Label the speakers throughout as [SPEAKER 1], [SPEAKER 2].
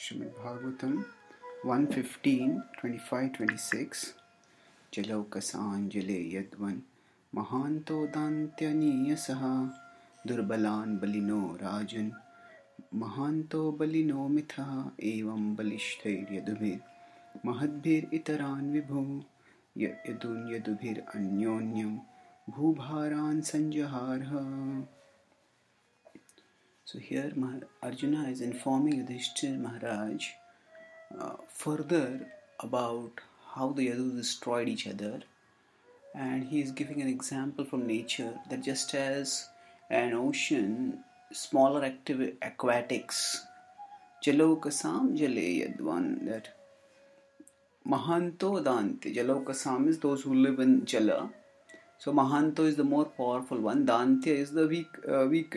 [SPEAKER 1] Srimad Bhagavatam 115, 25, 26. Jalaukasanjale yadvan mahanto dantyanyasaha durbalan balino rajan mahanto balino mitha evam balishthir yadubhir mahadbhir itaran vibhu yadun yadubhir anyonyam bhubharan sanjaharha. So here Arjuna is informing Yudhishthira Maharaj further about how the Yadus destroyed each other, and he is giving an example from nature that just as an ocean, smaller aquatics, Jalokasam Jale Yadvan, that Mahanto Dante. Jalokasam is those who live in Jala. So Mahanto is the more powerful one. Dante is the weak.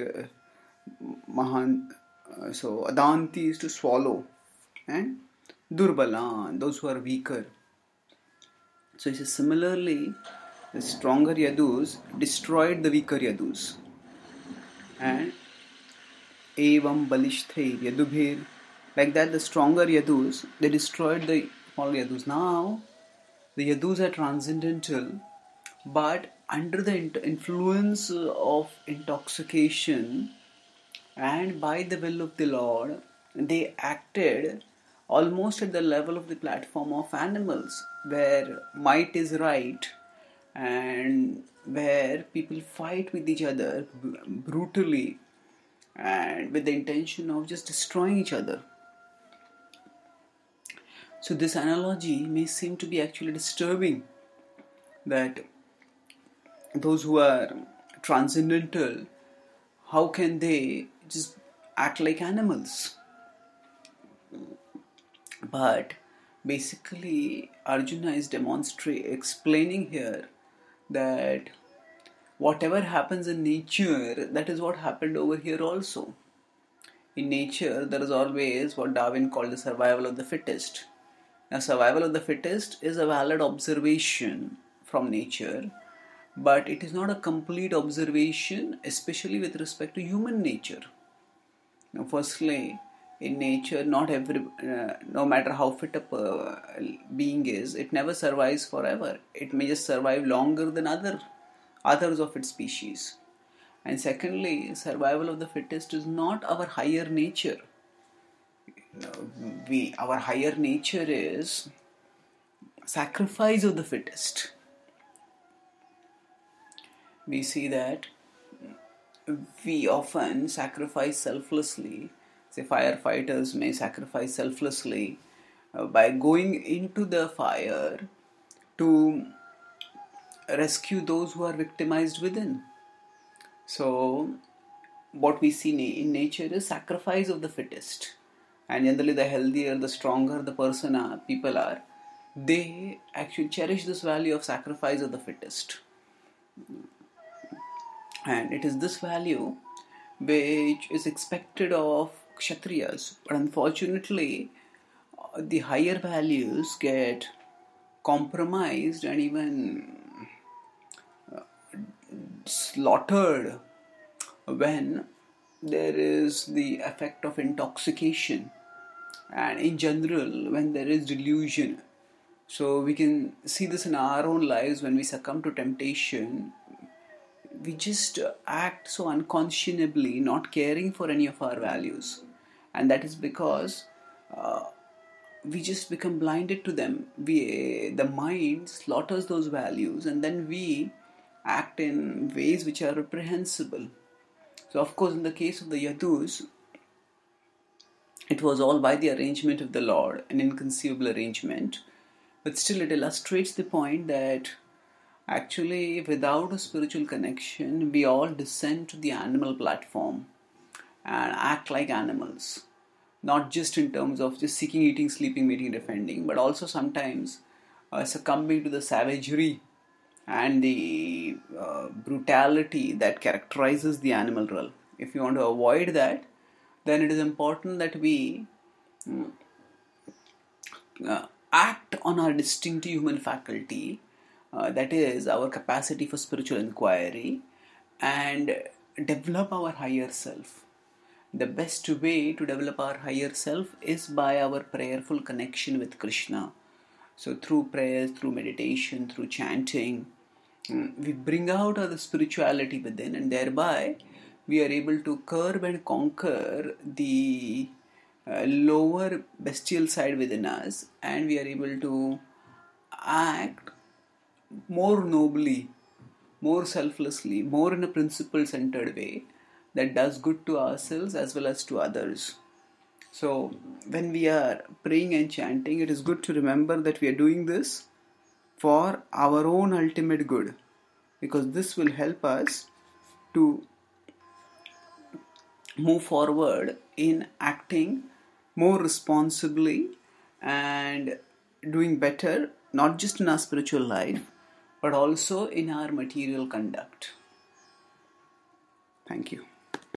[SPEAKER 1] So Adanti is to swallow, and Durbalan, those who are weaker. So he says similarly, the stronger Yadus destroyed the weaker Yadus, and Evam Balishthir Yadubhir, like that the stronger Yadus, they destroyed the smaller Yadus. Now the Yadus are transcendental, but under the influence of intoxication and by the will of the Lord, they acted almost at the level of the platform of animals, where might is right and where people fight with each other brutally and with the intention of just destroying each other. So this analogy may seem to be actually disturbing, that those who are transcendental, how can they just act like animals? But basically Arjuna is explaining here that whatever happens in nature, that is what happened over here also. In nature, there is always what Darwin called the survival of the fittest. Now, survival of the fittest is a valid observation from nature, but it is not a complete observation, especially with respect to human nature. Now, firstly, in nature, no matter how fit a being is, it never survives forever. It may just survive longer than others of its species. And secondly, survival of the fittest is not our higher nature. Our higher nature is sacrifice of the fittest. We see that we often sacrifice selflessly. Say firefighters may sacrifice selflessly by going into the fire to rescue those who are victimized within. So what we see in nature is sacrifice of the fittest. And generally the healthier, the stronger the people are, they actually cherish this value of sacrifice of the fittest. And it is this value which is expected of Kshatriyas. But unfortunately, the higher values get compromised and even slaughtered when there is the effect of intoxication, and in general when there is delusion. So we can see this in our own lives. When we succumb to temptation, we just act so unconscionably, not caring for any of our values, and that is because we just become blinded to them. The mind slaughters those values, and then we act in ways which are reprehensible. So of course in the case of the Yadus, it was all by the arrangement of the Lord, an inconceivable arrangement, but still it illustrates the point that actually without a spiritual connection, we all descend to the animal platform and act like animals. Not just in terms of just seeking, eating, sleeping, mating, defending, but also sometimes succumbing to the savagery and the brutality that characterizes the animal realm. If you want to avoid that, then it is important that we act on our distinctive human faculty, that is our capacity for spiritual inquiry, and develop our higher self. the best way to develop our higher self is by our prayerful connection with Krishna. So through prayers, through meditation, through chanting, we bring out the spirituality within, and thereby we are able to curb and conquer the lower bestial side within us, and we are able to act more nobly, more selflessly, more in a principle centered way that does good to ourselves as well as to others. So, when we are praying and chanting, it is good to remember that we are doing this for our own ultimate good, because this will help us to move forward in acting more responsibly and doing better, not just in our spiritual life, but also in our material conduct. Thank you.